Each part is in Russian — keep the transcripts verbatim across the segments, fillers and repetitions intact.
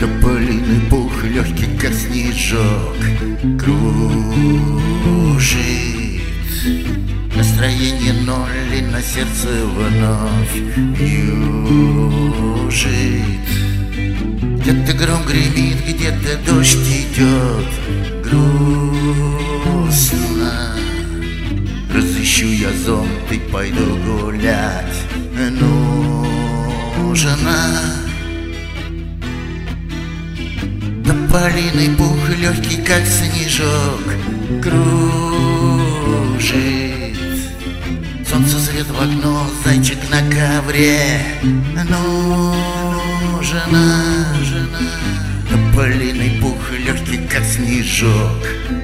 Тополиный пух легкий, как снежок, кружит. Настроение ноль, и на сердце вновь южит. Где-то гром гремит, где-то дождь идет, грустно. Разыщу я зонт и пойду гулять, нужно. Тополиный пух легкий, как снежок, кружит. Солнце свет в окно, зайчик на ковре, нужна. Тополиный пух легкий, как снежок,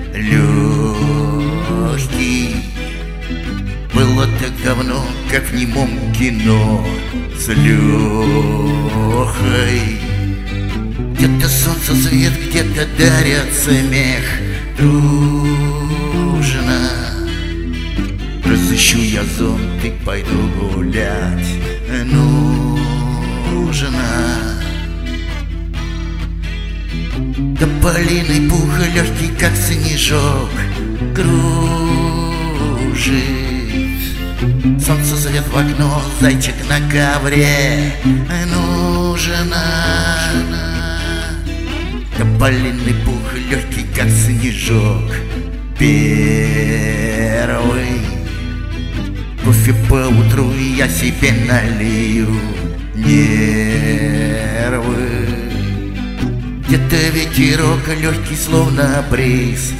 легкий. Было так давно, как в немом кино, с Лехой. Где-то солнце свет, где-то дарят смех, дружно. Разыщу я зонт и пойду гулять, нужно. Тополиный пух легкий, как снежок, кружит. Солнце свет в окно, зайчик на ковре, нужна. Тополиный пух легкий, как снежок, первый. Кофе поутру я себе налью, нервы. Где-то ветерок легкий, словно бриз,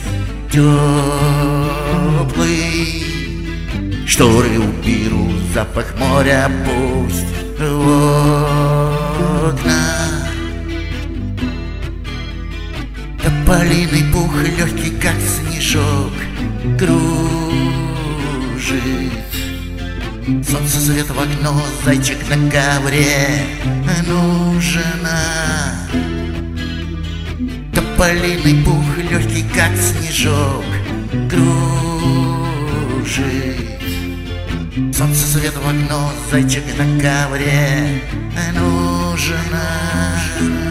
теплый. Шторы уберу, запах моря пусть в окна. Тополиный пух легкий, как снежок, кружит. Солнце свет в окно, зайчик на ковре, нужна. Тополиный пух легкий, как снежок, кружит. Солнце свет в окно, зайчик на ковре, нужна.